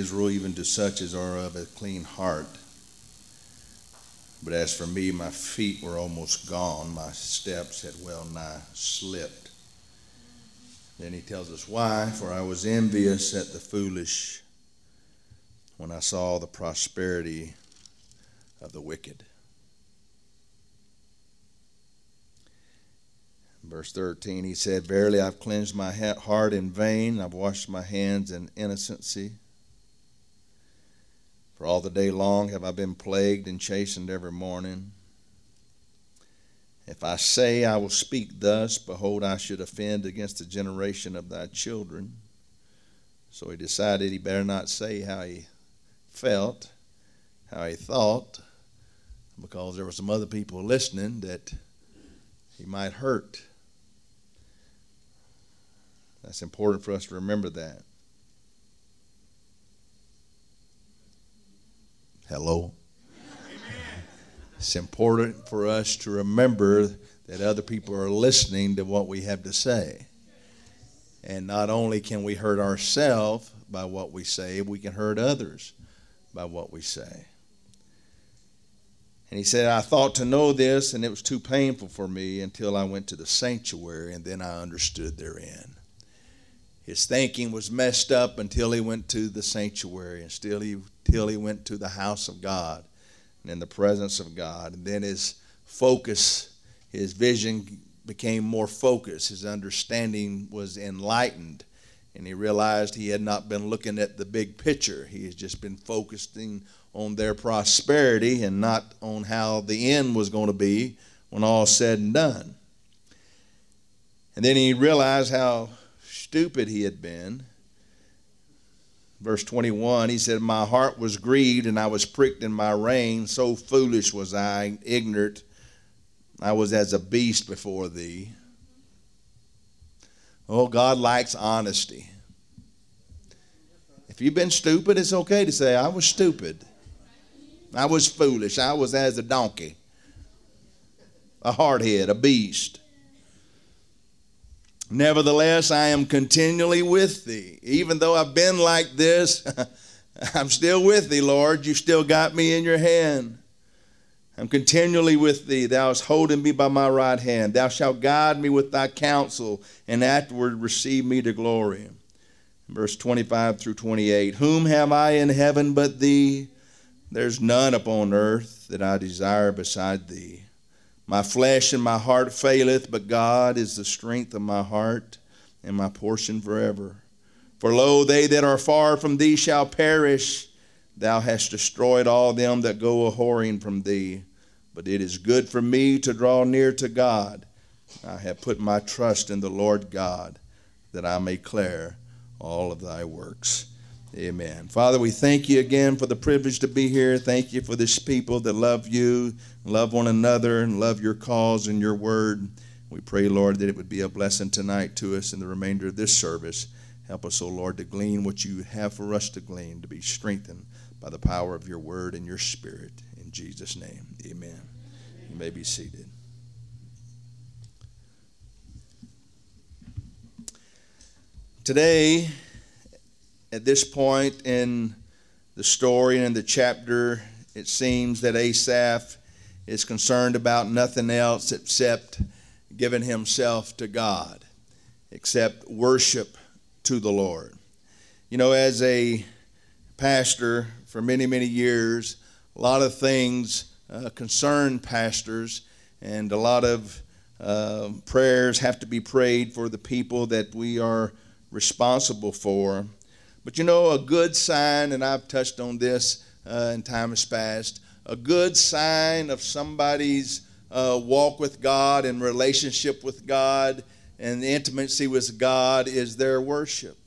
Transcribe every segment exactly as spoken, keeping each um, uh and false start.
Israel, even to such as are of a clean heart. But as for me, my feet were almost gone. My steps had well nigh slipped. Then he tells us why. For I was envious at the foolish when I saw the prosperity of the wicked. Verse thirteen, he said, verily I've cleansed my heart in vain. I've washed my hands in innocency. For all the day long have I been plagued and chastened every morning. If I say I will speak thus, behold, I should offend against the generation of thy children. So he decided he better not say how he felt, how he thought, because there were some other people listening that he might hurt. That's important for us to remember that. Hello? Amen. It's important for us to remember that other people are listening to what we have to say. And not only can we hurt ourselves by what we say, we can hurt others by what we say. And he said, I thought to know this, and it was too painful for me until I went to the sanctuary, and then I understood therein. His thinking was messed up until he went to the sanctuary, and still he, until he went to the house of God and in the presence of God. And then his focus, his vision became more focused. His understanding was enlightened, and he realized he had not been looking at the big picture. He has just been focusing on their prosperity and not on how the end was going to be when all said and done. And then he realized how stupid he had been. Verse twenty-one, he said, my heart was grieved and I was pricked in my rein. So foolish was I, ignorant. I was as a beast before thee. Oh, God likes honesty. If you've been stupid, it's okay to say, I was stupid. I was foolish. I was as a donkey, a hardhead, a beast. Nevertheless, I am continually with thee. Even though I've been like this, I'm still with thee, Lord. You still got me in your hand. I'm continually with thee. Thou hast holden me by my right hand. Thou shalt guide me with thy counsel, and afterward receive me to glory. Verse twenty-five through twenty-eight. Whom have I in heaven but thee? There's none upon earth that I desire beside thee. My flesh and my heart faileth, but God is the strength of my heart and my portion forever. For lo, they that are far from thee shall perish. Thou hast destroyed all them that go a-whoring from thee. But it is good for me to draw near to God. I have put my trust in the Lord God, that I may declare all of thy works. Amen. Father, we thank you again for the privilege to be here. Thank you for this people that love you, love one another, and love your cause and your word. We pray, Lord, that it would be a blessing tonight to us in the remainder of this service. Help us, O Lord, to glean what you have for us to glean, to be strengthened by the power of your word and your spirit. In Jesus' name, amen. You may be seated. Today, at this point in the story and in the chapter, it seems that Asaph is concerned about nothing else except giving himself to God, except worship to the Lord. You know, as a pastor for many, many years, a lot of things uh, concern pastors, and a lot of uh, prayers have to be prayed for the people that we are responsible for. But you know, a good sign, and I've touched on this uh, in times past, a good sign of somebody's uh, walk with God and relationship with God and intimacy with God is their worship.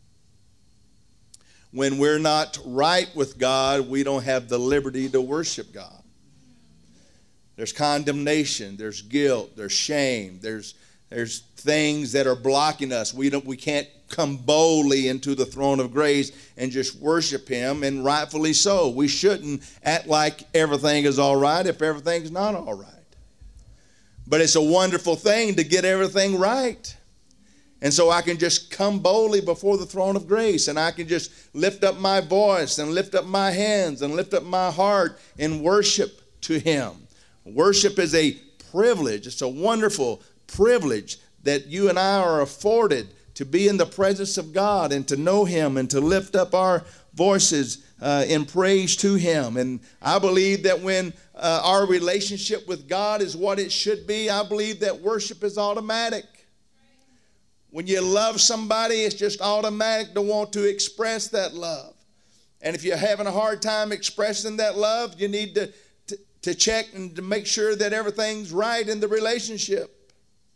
When we're not right with God, we don't have the liberty to worship God. There's condemnation, there's guilt, there's shame, there's there's things that are blocking us. We don't we can't come boldly into the throne of grace and just worship him, and rightfully so. We shouldn't act like everything is all right if everything's not all right. But it's a wonderful thing to get everything right. And so I can just come boldly before the throne of grace, and I can just lift up my voice and lift up my hands and lift up my heart in worship to him. Worship is a privilege. It's a wonderful privilege that you and I are afforded to be in the presence of God and to know him and to lift up our voices uh, in praise to him. And I believe that when uh, our relationship with God is what it should be, I believe that worship is automatic. When you love somebody, it's just automatic to want to express that love. And if you're having a hard time expressing that love, you need to, to, to check and to make sure that everything's right in the relationship.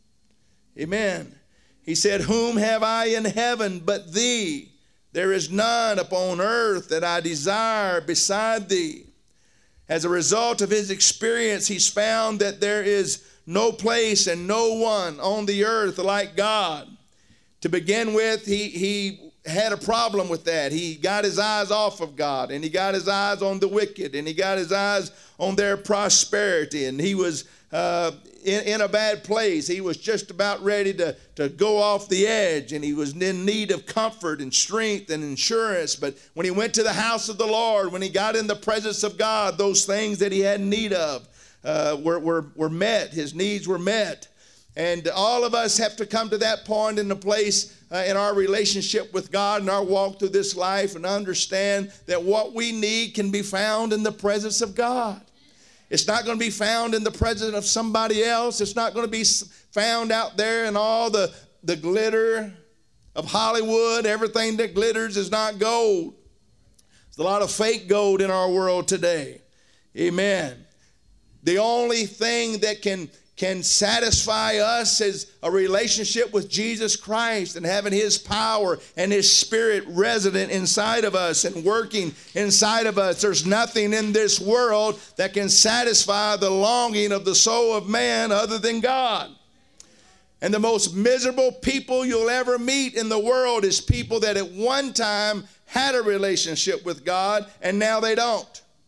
Amen. He said, whom have I in heaven but thee? There is none upon earth that I desire beside thee. As a result of his experience, he's found that there is no place and no one on the earth like God. To begin with, he, he had a problem with that. He got his eyes off of God, and he got his eyes on the wicked, and he got his eyes on their prosperity, and he was uh, in, in a bad place. He was just about ready to, to go off the edge, and he was in need of comfort and strength and insurance. But when he went to the house of the Lord, when he got in the presence of God, those things that he had need of uh, were, were, were met. His needs were met. And all of us have to come to that point in the place uh, in our relationship with God and our walk through this life and understand that what we need can be found in the presence of God. It's not going to be found in the presence of somebody else. It's not going to be found out there in all the, the glitter of Hollywood. Everything that glitters is not gold. There's a lot of fake gold in our world today. Amen. The only thing that can can satisfy us is a relationship with Jesus Christ and having his power and his spirit resident inside of us and working inside of us. There's nothing in this world that can satisfy the longing of the soul of man other than God. And the most miserable people you'll ever meet in the world is people that at one time had a relationship with God and now they don't.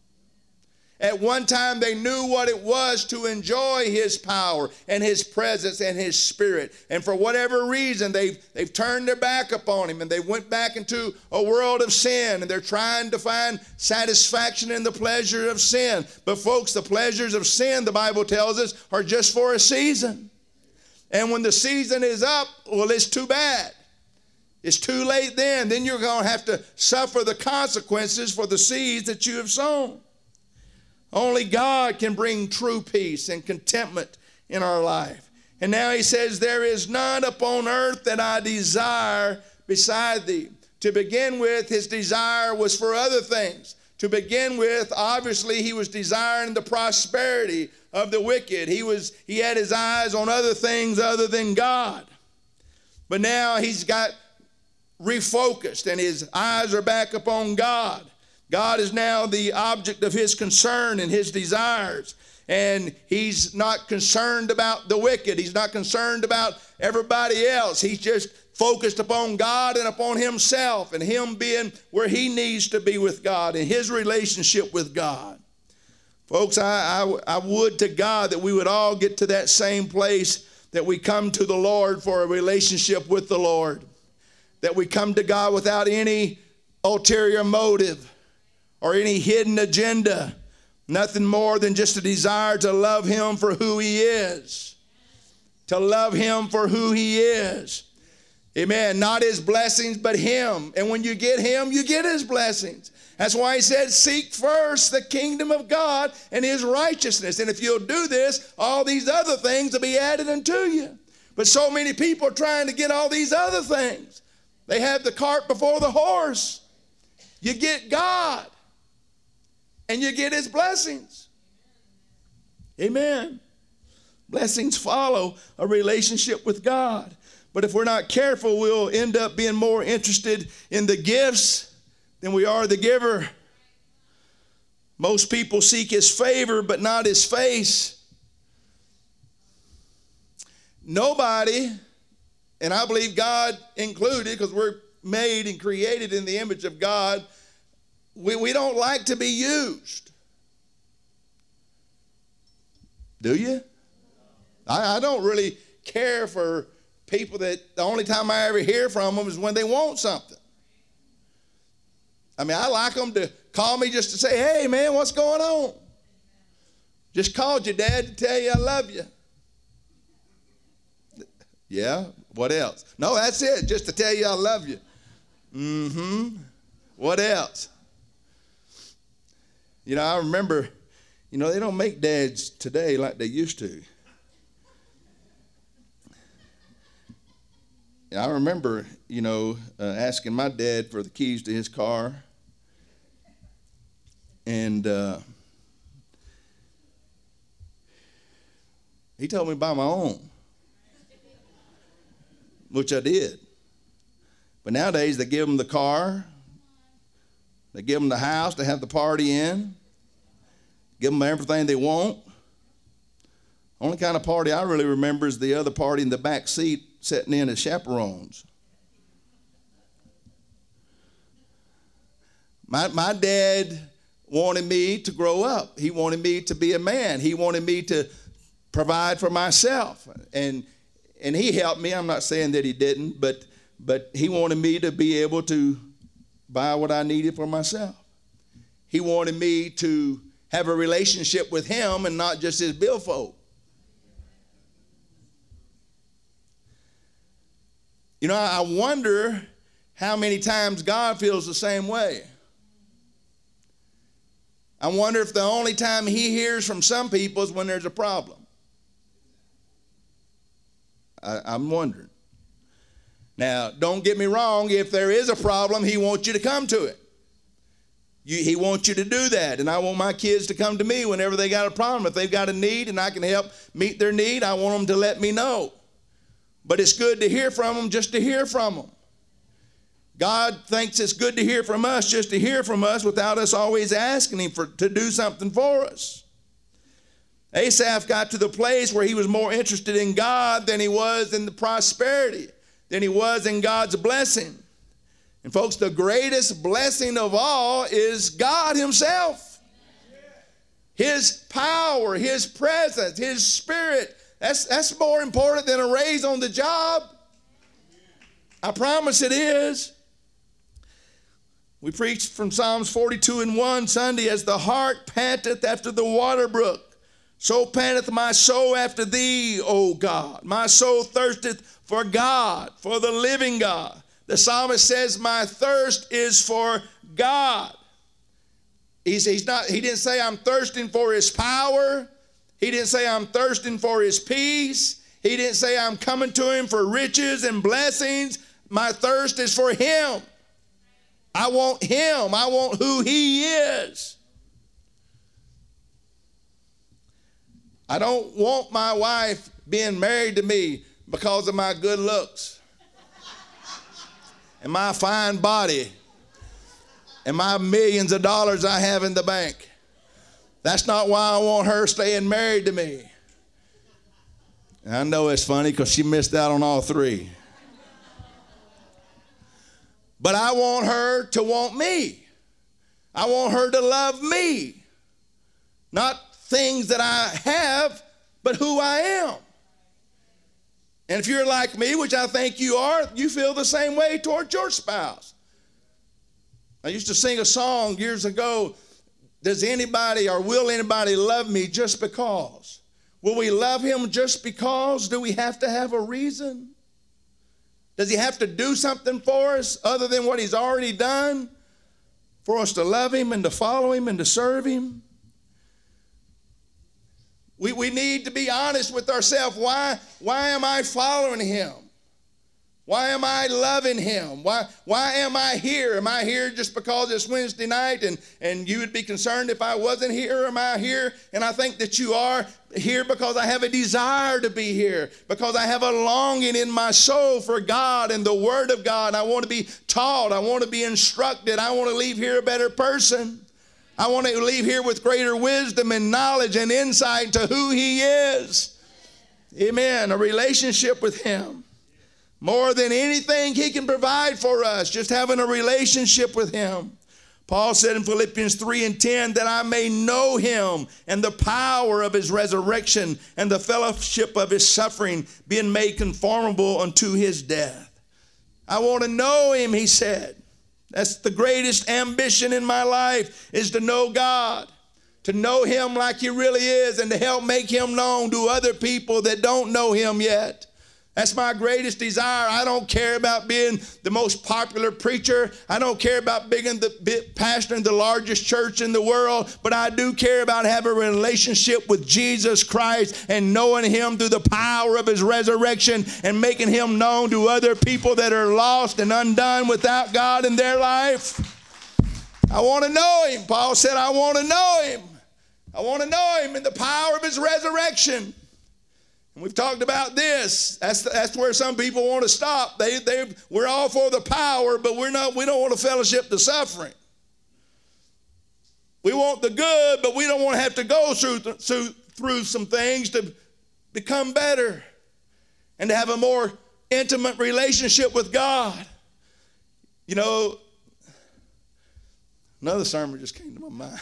At one time, they knew what it was to enjoy his power and his presence and his spirit. And for whatever reason, they've, they've turned their back upon him and they went back into a world of sin. And they're trying to find satisfaction in the pleasure of sin. But folks, the pleasures of sin, the Bible tells us, are just for a season. And when the season is up, well, it's too bad. It's too late then. Then you're going to have to suffer the consequences for the seeds that you have sown. Only God can bring true peace and contentment in our life. And now he says, there is none upon earth that I desire beside thee. To begin with, his desire was for other things. To begin with, obviously, he was desiring the prosperity of the wicked. He was, he had his eyes on other things other than God. But now he's got refocused and his eyes are back upon God. God is now the object of his concern and his desires. And he's not concerned about the wicked. He's not concerned about everybody else. He's just focused upon God and upon himself and him being where he needs to be with God and his relationship with God. Folks, I, I, I would to God that we would all get to that same place that we come to the Lord for a relationship with the Lord. That we come to God without any ulterior motive or any hidden agenda. Nothing more than just a desire to love him for who he is. To love him for who he is. Amen. Not his blessings, but him. And when you get him, you get his blessings. That's why he said, seek first the kingdom of God and his righteousness. And if you'll do this, all these other things will be added unto you. But so many people are trying to get all these other things. They have the cart before the horse. You get God. And you get his blessings. Amen. Blessings follow a relationship with God. But if we're not careful, we'll end up being more interested in the gifts than we are the giver. Most people seek his favor, but not his face. Nobody, and I believe God included, because we're made and created in the image of God, We, we don't like to be used. Do you? I, I don't really care for people that the only time I ever hear from them is when they want something. I mean, I like them to call me just to say, hey, man, what's going on? Just called your dad to tell you I love you. Yeah, what else? No, that's it, just to tell you I love you. Mm-hmm. What else? You know, I remember, you know, they don't make dads today like they used to. And I remember, you know, uh, asking my dad for the keys to his car. And uh, he told me to buy my own, which I did. But nowadays, they give them the car. They give them the house to have the party in. Give them everything they want. Only kind of party I really remember is the other party in the back seat sitting in as chaperones. My, my dad wanted me to grow up. He wanted me to be a man. He wanted me to provide for myself. And, and he helped me. I'm not saying that he didn't, but, but he wanted me to be able to buy what I needed for myself. He wanted me to have a relationship with him and not just his billfold. You know, I wonder how many times God feels the same way. I wonder if the only time he hears from some people is when there's a problem. I, I'm wondering. Now, don't get me wrong. If there is a problem, he wants you to come to it. You, he wants you to do that. And I want my kids to come to me whenever they got a problem. If they've got a need and I can help meet their need, I want them to let me know. But it's good to hear from them just to hear from them. God thinks it's good to hear from us just to hear from us without us always asking him for, to do something for us. Asaph got to the place where he was more interested in God than he was in the prosperity, than he was in God's blessing. And folks, the greatest blessing of all is God himself. His power, his presence, his spirit. That's, that's more important than a raise on the job. I promise it is. We preached from Psalms forty-two and one Sunday, as the hart panteth after the water brook, so panteth my soul after thee, O God. My soul thirsteth for God, for the living God. The psalmist says, my thirst is for God. He's, he's not, he didn't say I'm thirsting for his power. He didn't say I'm thirsting for his peace. He didn't say I'm coming to him for riches and blessings. My thirst is for him. I want him. I want who he is. I don't want my wife being married to me because of my good looks and my fine body and my millions of dollars I have in the bank. That's not why I want her staying married to me. And I know it's funny because she missed out on all three. But I want her to want me. I want her to love me. Not things that I have, but who I am. And if you're like me, which I think you are, you feel the same way toward your spouse. I used to sing a song years ago. Does anybody or will anybody love me just because? Will we love him just because? Do we have to have a reason? Does he have to do something for us other than what he's already done for us to love him and to follow him and to serve him? We, we need to be honest with ourselves. Why, why am I following him? Why am I loving him? Why, why am I here? Am I here just because it's Wednesday night and, and you would be concerned if I wasn't here? Or am I here? And I think that you are here because I have a desire to be here, because I have a longing in my soul for God and the Word of God. I want to be taught. I want to be instructed. I want to leave here a better person. I want to leave here with greater wisdom and knowledge and insight to who he is. Amen. A relationship with him. More than anything he can provide for us, just having a relationship with him. Paul said in Philippians three and ten, that I may know him and the power of his resurrection and the fellowship of his suffering, being made conformable unto his death. I want to know him, he said. That's the greatest ambition in my life, is to know God, to know him like he really is, and to help make him known to other people that don't know him yet. That's my greatest desire. I don't care about being the most popular preacher. I don't care about being the pastoring the largest church in the world, but I do care about having a relationship with Jesus Christ and knowing him through the power of his resurrection and making him known to other people that are lost and undone without God in their life. I want to know him. Paul said, I want to know him. I want to know him in the power of his resurrection. And we've talked about this. That's, that's where some people want to stop. They, they, we're all for the power, but we're not, we don't want to fellowship the suffering. We want the good, but we don't want to have to go through, through, through some things to become better and to have a more intimate relationship with God. You know, another sermon just came to my mind.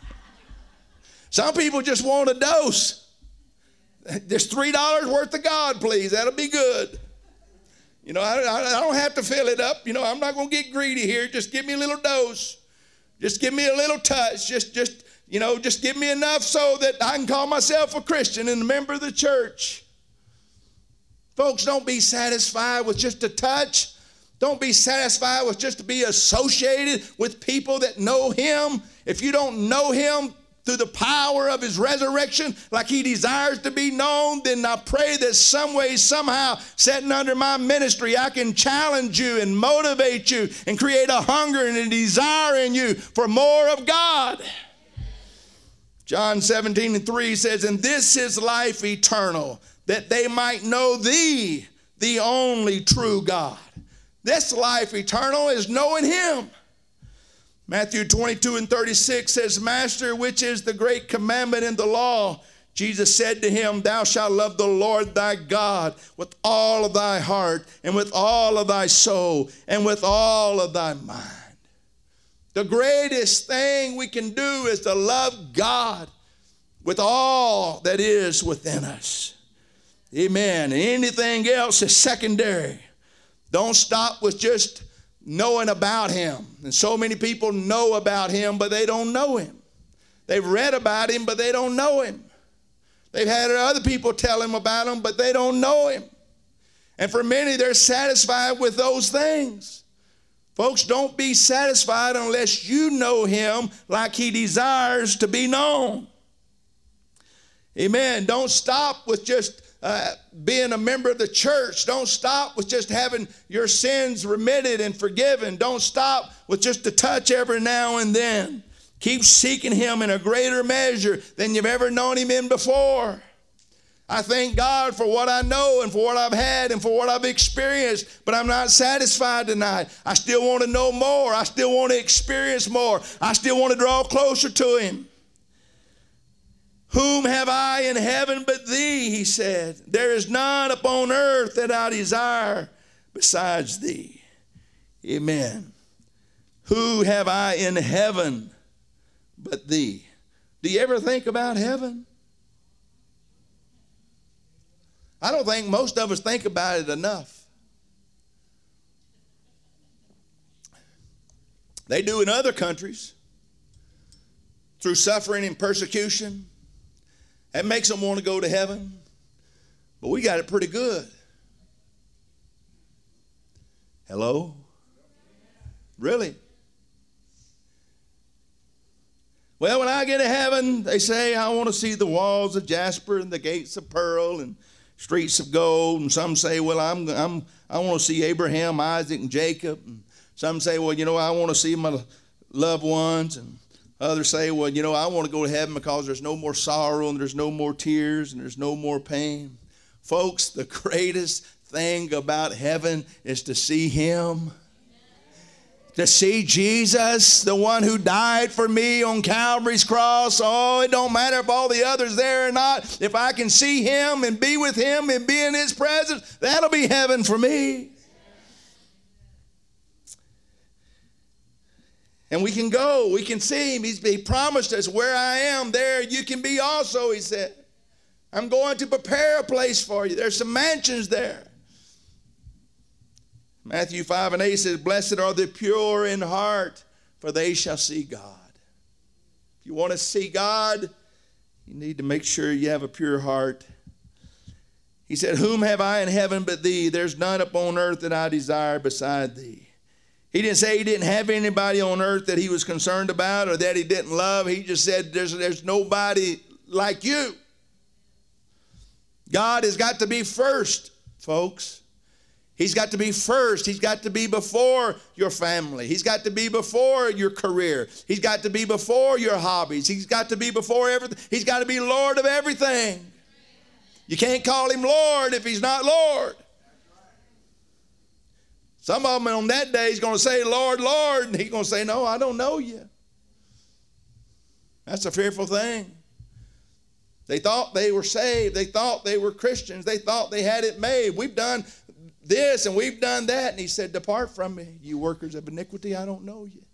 Some people just want a dose. Just three dollars worth of God, please. That'll be good. You know, I, I don't have to fill it up. You know, I'm not going to get greedy here. Just give me a little dose. Just give me a little touch. Just, just, you know, just give me enough so that I can call myself a Christian and a member of the church. Folks, don't be satisfied with just a touch. Don't be satisfied with just to be associated with people that know him. If you don't know him through the power of his resurrection, like he desires to be known, then I pray that some way, somehow, sitting under my ministry, I can challenge you and motivate you and create a hunger and a desire in you for more of God. John seventeen and three says, and this is life eternal, that they might know thee, the only true God. This life eternal is knowing him. Matthew twenty-two and thirty-six says, Master, which is the great commandment in the law? Jesus said to him, thou shalt love the Lord thy God with all of thy heart and with all of thy soul and with all of thy mind. The greatest thing we can do is to love God with all that is within us. Amen. Anything else is secondary. Don't stop with just knowing about him. And so many people know about him, but they don't know him. They've read about him, but they don't know him. They've had other people tell him about him, but they don't know him. And for many, they're satisfied with those things. Folks, don't be satisfied unless you know him like he desires to be known. Amen. Don't stop with just Uh, being a member of the church. Don't stop with just having your sins remitted and forgiven. Don't stop with just a touch every now and then. Keep seeking him in a greater measure than you've ever known him in before. I thank God for what I know and for what I've had and for what I've experienced, but I'm not satisfied tonight. I still want to know more. I still want to experience more. I still want to draw closer to him. Whom have I in heaven but thee, he said. There is none upon earth that I desire besides thee. Amen. Who have I in heaven but thee? Do you ever think about heaven? I don't think most of us think about it enough. They do in other countries through suffering and persecution. That makes them want to go to heaven. But we got it pretty good. Hello? Really? Well, when I get to heaven, they say I want to see the walls of jasper and the gates of pearl and streets of gold. And some say, well, I'm, I'm, I want to see Abraham, Isaac, and Jacob. And some say, well, you know, I want to see my loved ones. And others say, well, you know, I want to go to heaven because there's no more sorrow and there's no more tears and there's no more pain. Folks, the greatest thing about heaven is to see him. To see Jesus, the one who died for me on Calvary's cross. Oh, it don't matter if all the others there or not. If I can see him and be with him and be in his presence, that'll be heaven for me. And we can go. We can see him. He's, he promised us, where I am, there you can be also, he said. I'm going to prepare a place for you. There's some mansions there. Matthew five and eight says, blessed are the pure in heart, for they shall see God. If you want to see God, you need to make sure you have a pure heart. He said, whom have I in heaven but thee? There's none upon earth that I desire beside thee. He didn't say he didn't have anybody on earth that he was concerned about or that he didn't love. He just said there's, there's nobody like you. God has got to be first, folks. He's got to be first. He's got to be before your family. He's got to be before your career. He's got to be before your hobbies. He's got to be before everything. He's got to be Lord of everything. You can't call him Lord if he's not Lord. Some of them on that day is going to say, Lord, Lord. And he's going to say, no, I don't know you. That's a fearful thing. They thought they were saved. They thought they were Christians. They thought they had it made. We've done this and we've done that. And he said, depart from me, you workers of iniquity. I don't know you.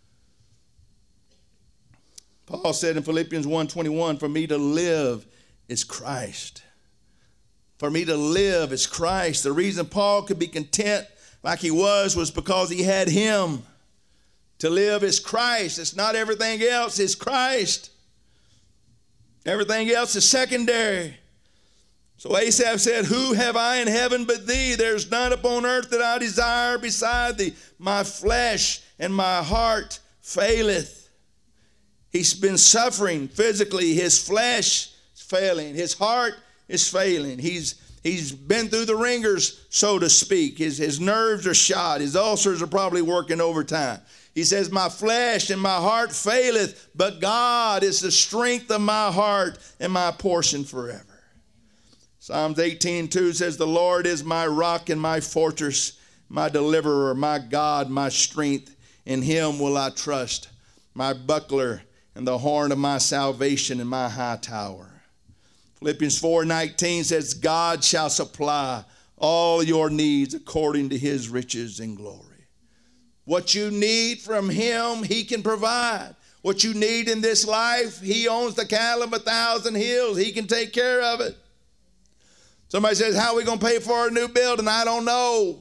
Paul said in Philippians one twenty-one, for me to live is Christ. For me to live is Christ. The reason Paul could be content like he was was because he had him. To live is Christ. It's not everything else. It's Christ. Everything else is secondary. So Asaph said, who have I in heaven but thee? There's none upon earth that I desire beside thee. My flesh and my heart faileth. He's been suffering physically. His flesh is failing. His heart is failing. He's He's been through the ringers, so to speak. His, his nerves are shot. His ulcers are probably working overtime. He says, my flesh and my heart faileth, but God is the strength of my heart and my portion forever. Psalms eighteen two says, the Lord is my rock and my fortress, my deliverer, my God, my strength. In him will I trust, my buckler and the horn of my salvation and my high tower. Philippians four nineteen says, God shall supply all your needs according to his riches and glory. What you need from him, he can provide. What you need in this life, he owns the cattle of a thousand hills. He can take care of it. Somebody says, how are we going to pay for a new building? I don't know.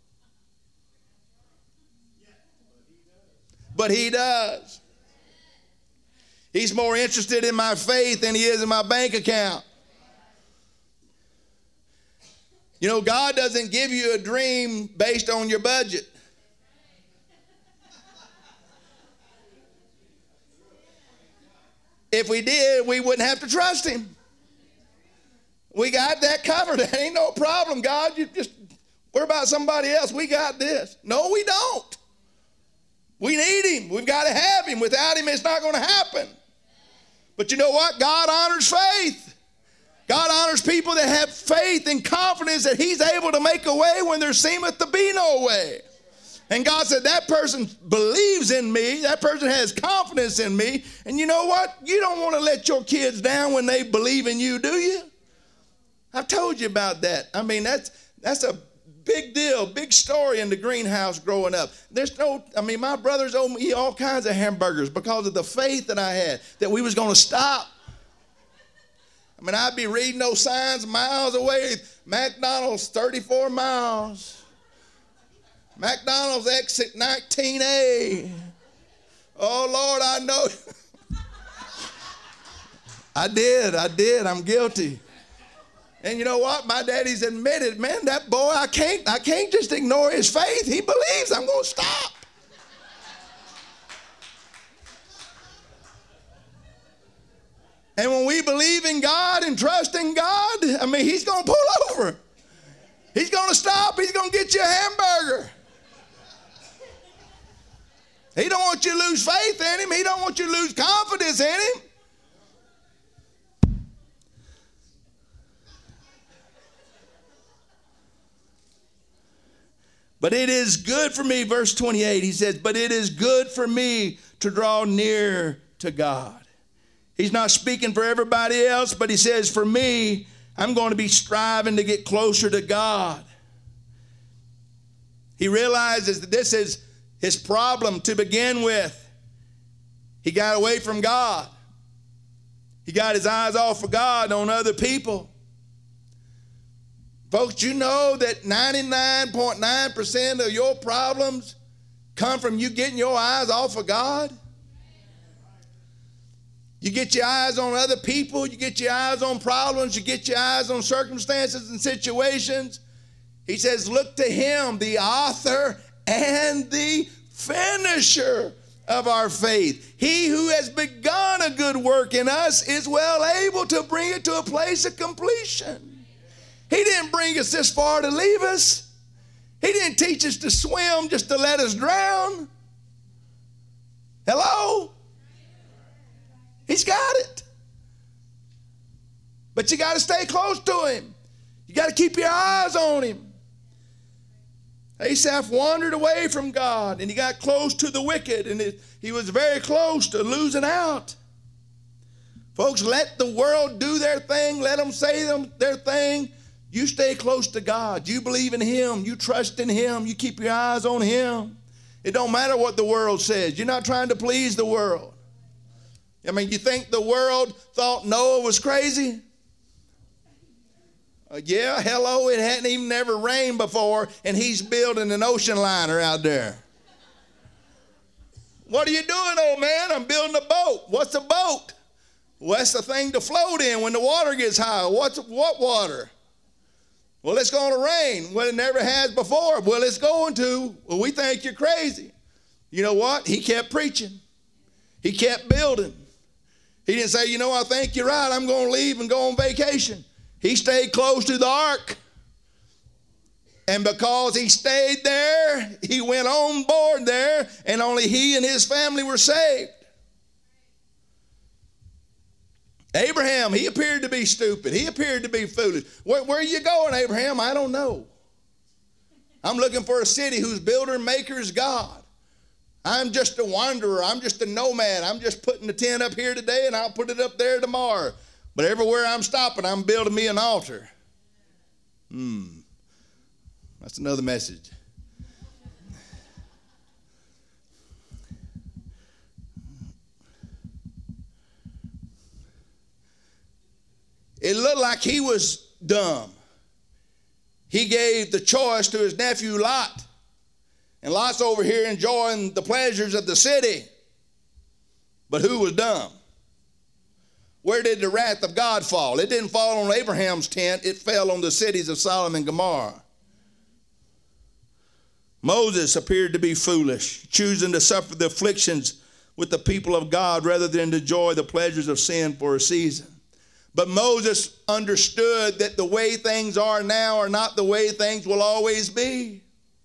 But he does. He's more interested in my faith than he is in my bank account. You know, God doesn't give you a dream based on your budget. If we did, we wouldn't have to trust him. We got that covered. That ain't no problem, God. You just, what about somebody else? We got this. No, we don't. We need him. We've got to have him. Without him, it's not going to happen. But you know what? God honors faith. God honors people that have faith and confidence that he's able to make a way when there seemeth to be no way. And God said, that person believes in me. That person has confidence in me. And you know what? You don't want to let your kids down when they believe in you, do you? I've told you about that. I mean, that's that's a big deal, big story in the greenhouse growing up. There's no, I mean, my brothers owed me all kinds of hamburgers because of the faith that I had that we was going to stop. I mean, I'd be reading those signs miles away. McDonald's, thirty-four miles. McDonald's exit nineteen A. Oh, Lord, I know. I did, I did. I'm guilty. And you know what? My daddy's admitted, man, that boy, I can't, I can't just ignore his faith. He believes I'm going to stop. And when we believe in God and trust in God, I mean, he's going to pull over. He's going to stop. He's going to get you a hamburger. He don't want you to lose faith in him. He don't want you to lose confidence in him. But it is good for me, verse twenty-eight, he says, but it is good for me to draw near to God. He's not speaking for everybody else, but he says, for me, I'm going to be striving to get closer to God. He realizes that this is his problem to begin with. He got away from God. He got his eyes off of God on other people. Folks, you know that ninety-nine point nine percent of your problems come from you getting your eyes off of God? You get your eyes on other people, you get your eyes on problems, you get your eyes on circumstances and situations. He says, look to him, the author and the finisher of our faith. He who has begun a good work in us is well able to bring it to a place of completion. He didn't bring us this far to leave us. He didn't teach us to swim just to let us drown. Hello? He's got it. But you got to stay close to him. You got to keep your eyes on him. Asaph wandered away from God, and he got close to the wicked, and it, he was very close to losing out. Folks, let the world do their thing. Let them say them, their thing. You stay close to God. You believe in him. You trust in him. You keep your eyes on him. It don't matter what the world says. You're not trying to please the world. I mean, you think the world thought Noah was crazy? Uh, yeah, hello, it hadn't even never rained before, and he's building an ocean liner out there. What are you doing, old man? I'm building a boat. What's a boat? Well, that's the thing to float in when the water gets high. What's, what water? Well, it's going to rain. Well, it never has before. Well, it's going to. Well, we think you're crazy. You know what? He kept preaching. He kept building. He didn't say, you know, I think you're right. I'm going to leave and go on vacation. He stayed close to the ark. And because he stayed there, he went on board there, and only he and his family were saved. Abraham, he appeared to be stupid. He appeared to be foolish. Where, where are you going, Abraham? I don't know. I'm looking for a city whose builder and maker is God. I'm just a wanderer. I'm just a nomad. I'm just putting the tent up here today, and I'll put it up there tomorrow. But everywhere I'm stopping, I'm building me an altar. Hmm. That's another message. It looked like he was dumb. He gave the choice to his nephew Lot. And Lot's over here enjoying the pleasures of the city. But who was dumb? Where did the wrath of God fall? It didn't fall on Abraham's tent. It fell on the cities of Sodom and Gomorrah. Moses appeared to be foolish, choosing to suffer the afflictions with the people of God rather than to enjoy the pleasures of sin for a season. But Moses understood that the way things are now are not the way things will always be.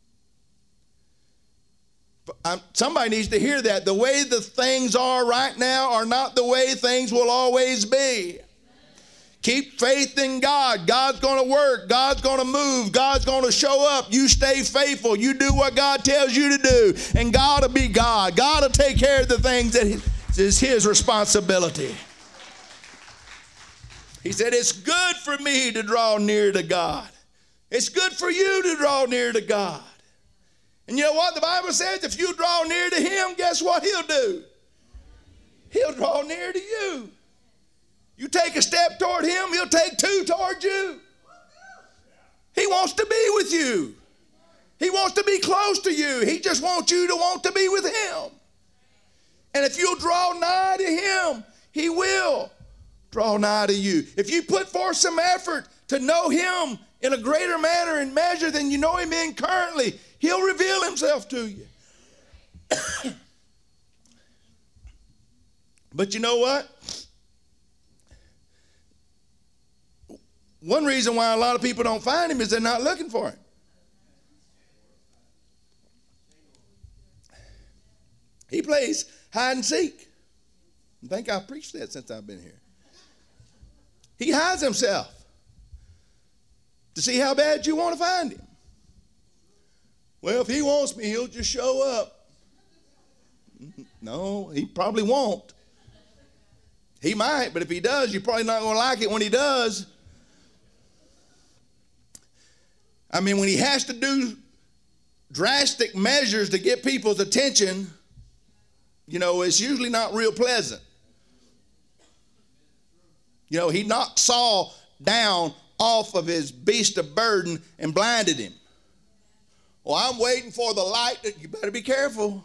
Somebody needs to hear that. The way the things are right now are not the way things will always be. Keep faith in God. God's going to work. God's going to move. God's going to show up. You stay faithful. You do what God tells you to do. And God will be God. God will take care of the things that is his responsibility. He said, it's good for me to draw near to God. It's good for you to draw near to God. And you know what the Bible says? If you draw near to him, guess what he'll do? He'll draw near to you. You take a step toward him, he'll take two toward you. He wants to be with you. He wants to be close to you. He just wants you to want to be with him. And if you'll draw nigh to him, he will draw nigh to you. If you put forth some effort to know him in a greater manner and measure than you know him in currently, he'll reveal himself to you. But you know what? One reason why a lot of people don't find him is they're not looking for him. He plays hide and seek. I think I've preached that since I've been here. He hides himself to see how bad you want to find him. Well, if he wants me, he'll just show up. No, he probably won't. He might, but if he does, you're probably not going to like it when he does. I mean, when he has to do drastic measures to get people's attention, you know, it's usually not real pleasant. You know, he knocked Saul down off of his beast of burden and blinded him. Well, I'm waiting for the light. That, you better be careful.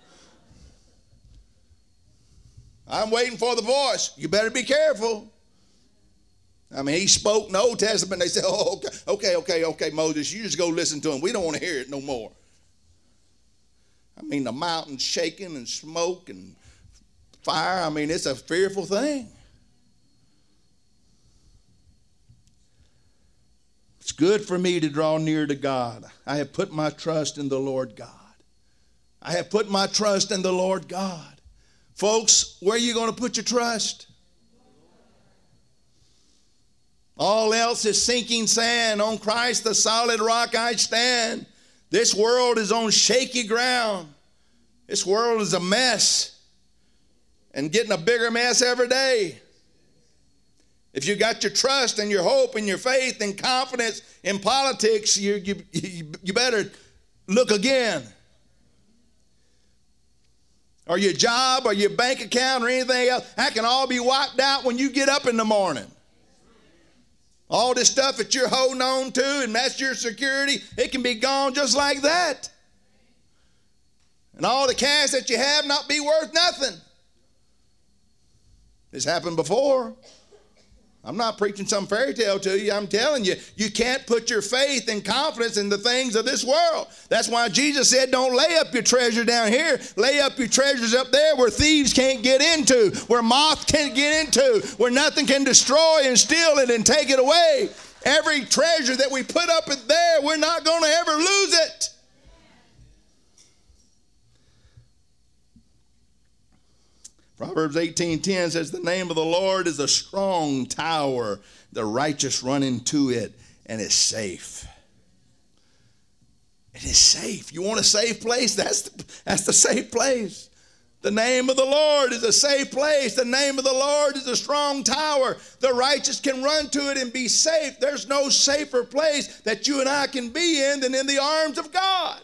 I'm waiting for the voice. You better be careful. I mean, he spoke in the Old Testament. They said, oh, okay, okay, okay, okay, Moses, you just go listen to him. We don't want to hear it no more. I mean, the mountains shaking and smoke and fire. I mean, it's a fearful thing. It's good for me to draw near to God. I have put my trust in the Lord God. I have put my trust in the Lord God. Folks, where are you going to put your trust? All else is sinking sand. On Christ, the solid rock, I stand. This world is on shaky ground. This world is a mess and getting a bigger mess every day. If you got your trust and your hope and your faith and confidence in politics, you, you, you better look again. Or your job or your bank account or anything else, that can all be wiped out when you get up in the morning. All this stuff that you're holding on to and that's your security, it can be gone just like that. And all the cash that you have not be worth nothing. It's happened before. I'm not preaching some fairy tale to you. I'm telling you, you can't put your faith and confidence in the things of this world. That's why Jesus said, don't lay up your treasure down here. Lay up your treasures up there where thieves can't get into, where moth can't get into, where nothing can destroy and steal it and take it away. Every treasure that we put up in there, we're not going to ever lose it. Proverbs eighteen ten says, the name of the Lord is a strong tower. The righteous run into it, and it's safe. It is safe. You want a safe place? That's the, that's the safe place. The name of the Lord is a safe place. The name of the Lord is a strong tower. The righteous can run to it and be safe. There's no safer place that you and I can be in than in the arms of God.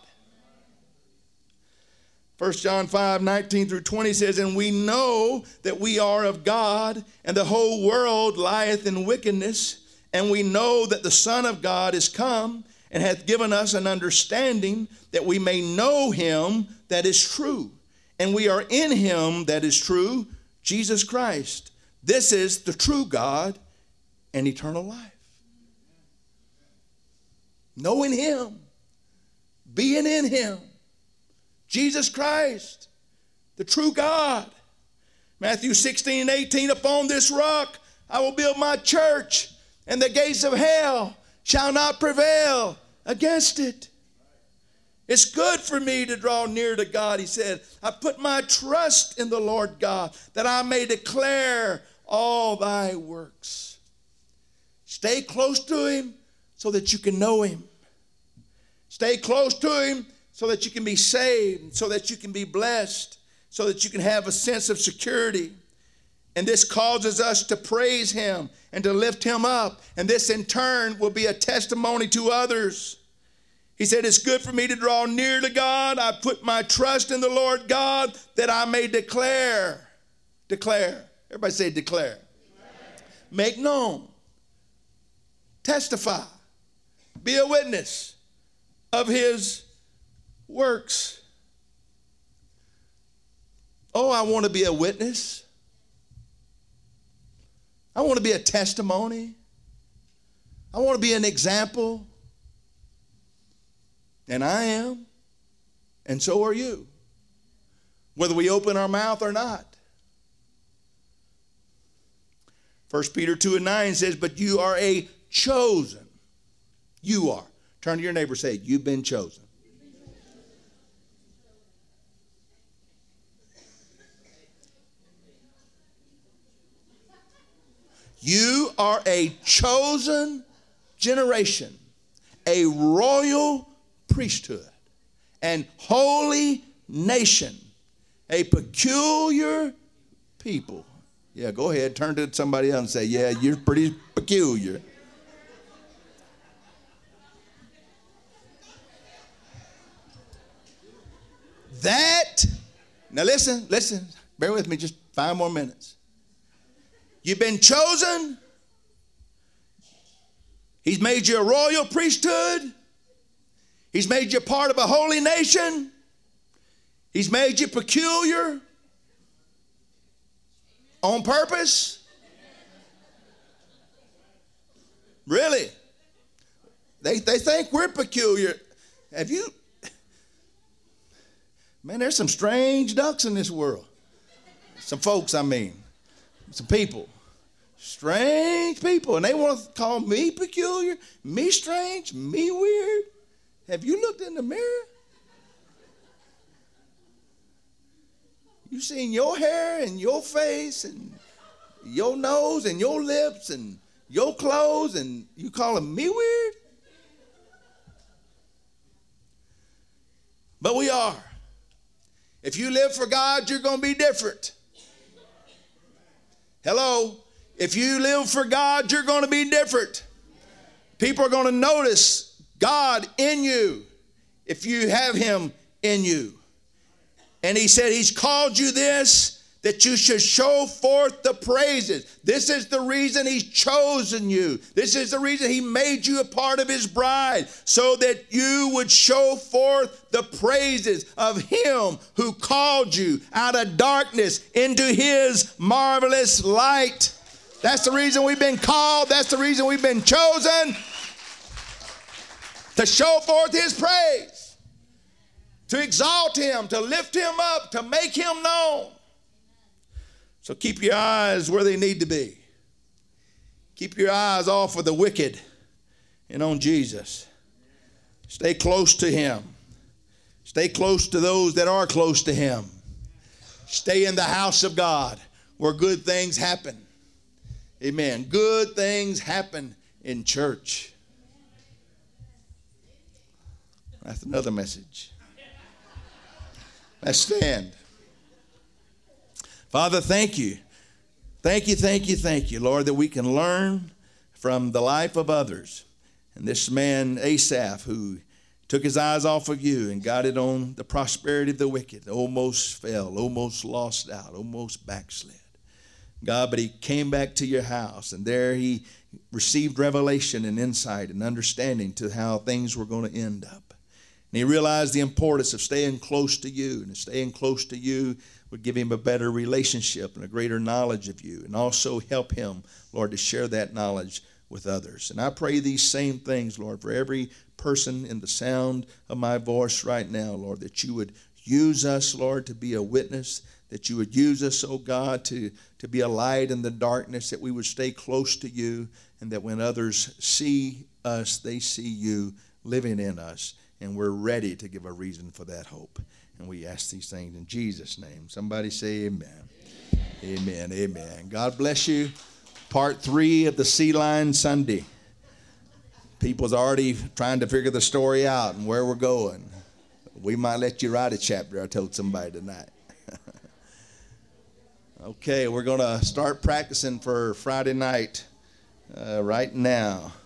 First John five, nineteen through twenty says, and we know that we are of God, and the whole world lieth in wickedness. And we know that the Son of God is come, and hath given us an understanding, that we may know him that is true. And we are in him that is true, Jesus Christ. This is the true God and eternal life. Knowing him, being in him. Jesus Christ, the true God. Matthew sixteen and eighteen, upon this rock I will build my church, and the gates of hell shall not prevail against it. It's good for me to draw near to God, he said. I put my trust in the Lord God, that I may declare all thy works. Stay close to him so that you can know him. Stay close to him so that you can be saved, so that you can be blessed, so that you can have a sense of security. And this causes us to praise him and to lift him up. And this in turn will be a testimony to others. He said, it's good for me to draw near to God. I put my trust in the Lord God, that I may declare. Declare. Everybody say declare. Declare. Make known. Testify. Be a witness of his works. Oh, I want to be a witness. I want to be a testimony. I want to be an example. And I am. And so are you. Whether we open our mouth or not. First Peter two and nine says, but you are a chosen. You are. Turn to your neighbor and say, you've been chosen. You are a chosen generation, a royal priesthood, and holy nation, a peculiar people. Yeah, go ahead, turn to somebody else and say, yeah, you're pretty peculiar. That Now listen, listen. Bear with me just five more minutes. You've been chosen. He's made you a royal priesthood. He's made you part of a holy nation. He's made you peculiar on purpose. Really? They, they think we're peculiar. Have you? Man, there's some strange ducks in this world. Some folks, I mean. Some people. Strange people. And they want to call me peculiar, me strange, me weird. Have you looked in the mirror? You seen your hair and your face and your nose and your lips and your clothes and you calling me weird? But we are. If you live for God, you're going to be different. Hello? If you live for God, you're going to be different. People are going to notice God in you if you have him in you. And he said he's called you this, that you should show forth the praises. This is the reason he's chosen you. This is the reason he made you a part of his bride, so that you would show forth the praises of him who called you out of darkness into his marvelous light. That's the reason we've been called. That's the reason we've been chosen. To show forth his praise, to exalt him, to lift him up, to make him known. So keep your eyes where they need to be. Keep your eyes off of the wicked and on Jesus. Stay close to him. Stay close to those that are close to him. Stay in the house of God where good things happen. Amen. Good things happen in church. That's another message. Let's stand. Father, thank you. Thank you, thank you, thank you, Lord, that we can learn from the life of others. And this man, Asaph, who took his eyes off of you and got it on the prosperity of the wicked, almost fell, almost lost out, almost backslid. God, but he came back to your house, and there he received revelation and insight and understanding to how things were going to end up. And he realized the importance of staying close to you, and staying close to you would give him a better relationship and a greater knowledge of you, and also help him, Lord, to share that knowledge with others. And I pray these same things, Lord, for every person in the sound of my voice right now, Lord, that you would use us, Lord, to be a witness, that you would use us, oh God, to, to be a light in the darkness, that we would stay close to you, and that when others see us, they see you living in us. And we're ready to give a reason for that hope. And we ask these things in Jesus' name. Somebody say amen. Amen, amen. amen. God bless you. Part three of the Sea Lion Sunday. People's already trying to figure the story out and where we're going. We might let you write a chapter, I told somebody tonight. Okay, we're going to start practicing for Friday night uh, right now.